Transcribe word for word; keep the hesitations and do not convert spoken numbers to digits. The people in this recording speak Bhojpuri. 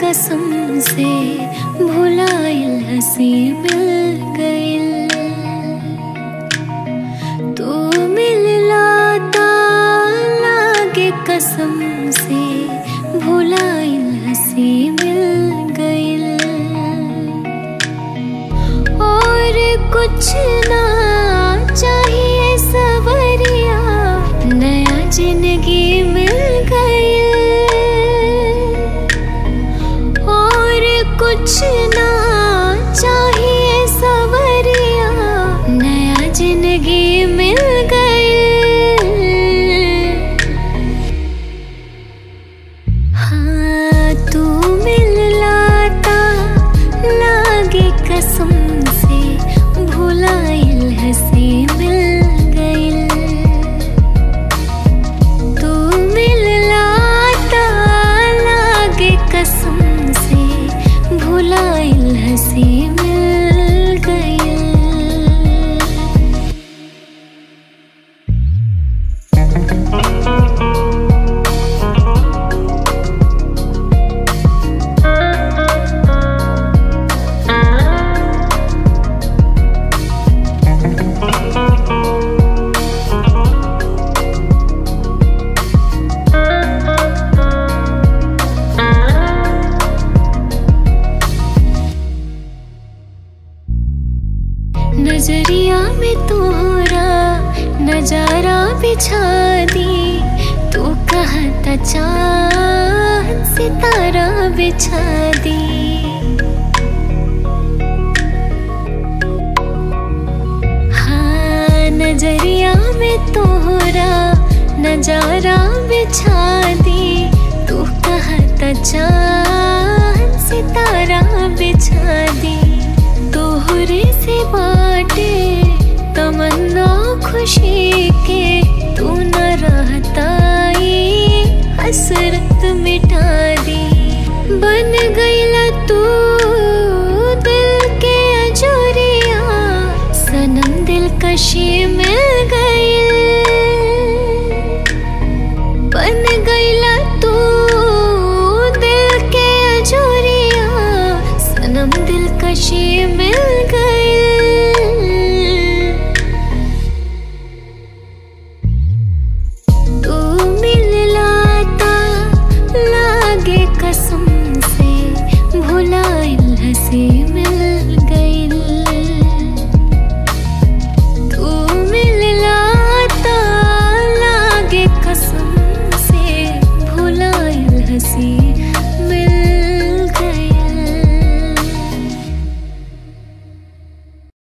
कसम से भुलाइल हंसी मिल गइल। तू मिललाता लागे कसम से भुलाइल हंसी मिल गइल। और कुछ ना चाहिए सवरिया, नया जिंदगी मिल गई। और कुछ ना चाहिए सवरिया, नया जिंदगी मिल गई। हाँ तू मिललाता लागे कसम से भुलाइल हंसी मिल गइल। तू मिललाता लागे कसम से भुलाइल हंसी मिल गइल। नजरिया में तोहरा नजारा बिछा दी, तू कहता चांद सितारा बिछा दी। हाँ नजरिया में तोहरा नजारा बिछा दी, तू कहता चांद सितारा बिछा दी। तोहरे से बाटे तमन्ना खुशी के, तू न रहता ये हसरत मिटा दी। बन गईला तू दिल के अजोरिया, सनम दिलकशी मिल गई। बन गईला तू दिल के अजोरिया, सनम दिलकशी मिल गई। तू मिललाता लागे कसम से भुलाइल हंसी मिल गइल। तू मिललाता लागे कसम से भुलाइल हंसी मिल